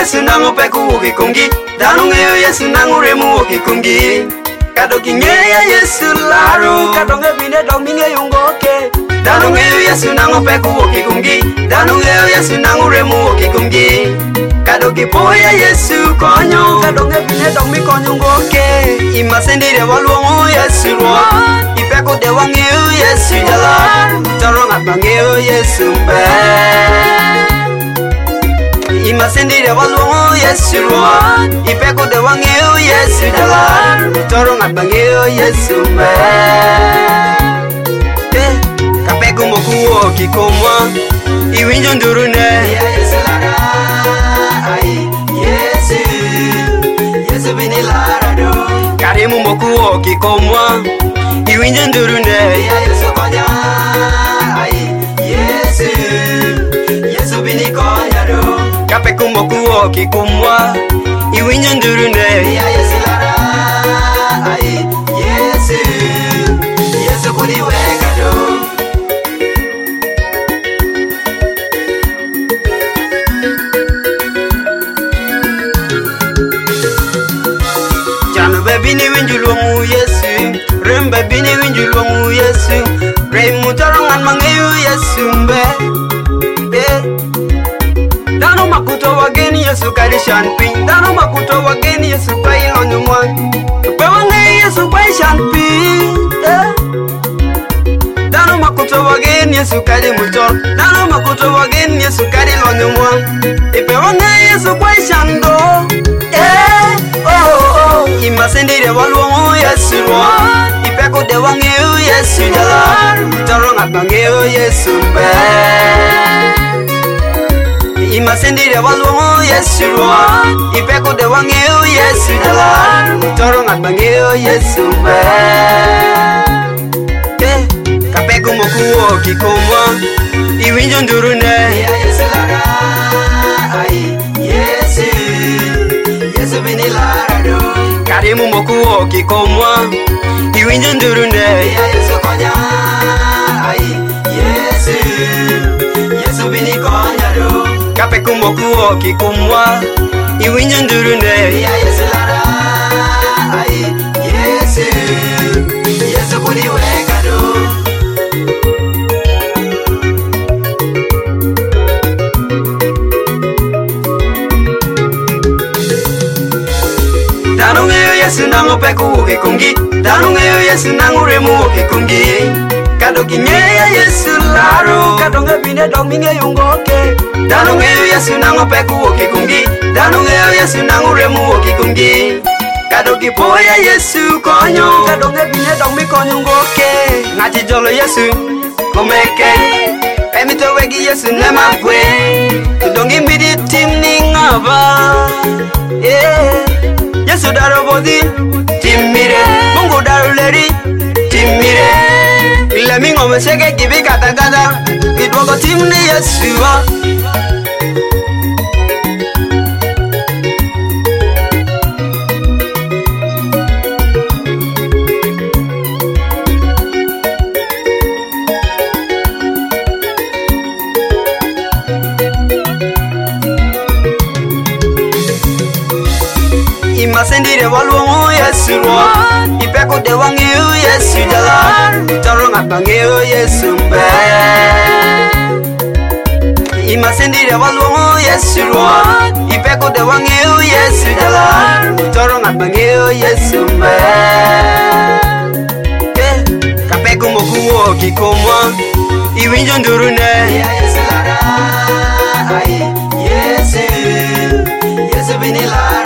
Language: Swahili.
Yesu nango peku okikungi. Dano ngeo Yesu nango remu okikungi. Kado kingeya Yesu laro. Kado ngebine dominge yungoke. Dano ngeo Yesu nango peku okikungi. Dano ngeo Yesu nango remu okikungi. Kado kipoya Yesu konyo. Kado ngebine domi konyo ngoke. Imasendire waluongo Yesu rwa. Ipeko dewa ngeo Yesu jala. Toro ngapa ngeo Yesu mbe. Imasendire waluongo Yesu rwa. Ipeko dewa ngeo Yesu jala. Toro ngapa ngeo Yesu mbe. Kapeko mokuo kikomwa. Iwinjo ndurune Yesu lara. Yesu bini lara do. Karimu mokuo kikomwa. Iwinjo ndurune Yesu konya. Yesu bini konya do. Kapeko mokuo kikomwa. Iwinjo ndurune Yesu lara. Yesu kuni wega do. Bini winjulongu Yesu, rembe bini winjulongu Yesu, remu tarongan mangeyo Yesu mbe. Dano makuto wageni Yesu karishan pin, dano makuto wageni Yesu kailo nyumwan, pewange Yesu karishan pin. Dano makuto wageni Yesu karimutor, dano makuto wageni Yesu karilo nyumwan, pewange Yesu karishan do. Imasendire waluongo Yesu rwa. Ipeko dewa ngeo Yesu jala. Toro ngapa ngeo Yesu mbe. Imasendire waluongo Yesu rwa. Ipeko dewa ngeo Yesu jala. Toro ngapa ngeo Yesu mbe. Kapeko mokuo kikomwa. Iwinjo ndurune Yesu lara. Yesu bini lara do. Karimu mokuo kikomwa. Iwinjo ndurune Yesu konya. Yesu bini konya do. Kapeko mokuo kikomwa. Iwinjo ndurune Yesu lara. Yesu kuni wega do. Dano ngeo Yesu nango peku okikungi. Dano ngeo Yesu nango remu okikungi. Kado kingeya Yesu laro. Kado ngebine dominge yungoke. Dano ngeo Yesu nango peku okikungi. Dano ngeo Yesu nango remu okikungi. Kado kipoya Yesu konyo. Kado ngebine domi konyo ngoke. Ngati jolo Yesu komeke. Emito wegi Yesu nema kwe. Tudongi midi timni ngaba. Yesu daro bodi timire. Mungu daro leri timire. Ile mingo mesege gibi kata kata. Idwoko timni Yesu wa. Imasendire waluongo Yesu rwa. Ipeko dewa ngeo Yesu jala. Toro ngapa ngeo Yesu mbe. Imasendire waluongo Yesu rwa. Ipeko dewa ngeo Yesu jala. Toro ngapa ngeo Yesu mbe. Kapeko mokuo kikomwa. Iwinjo ndurune Yesu lara. Yesu bini lara.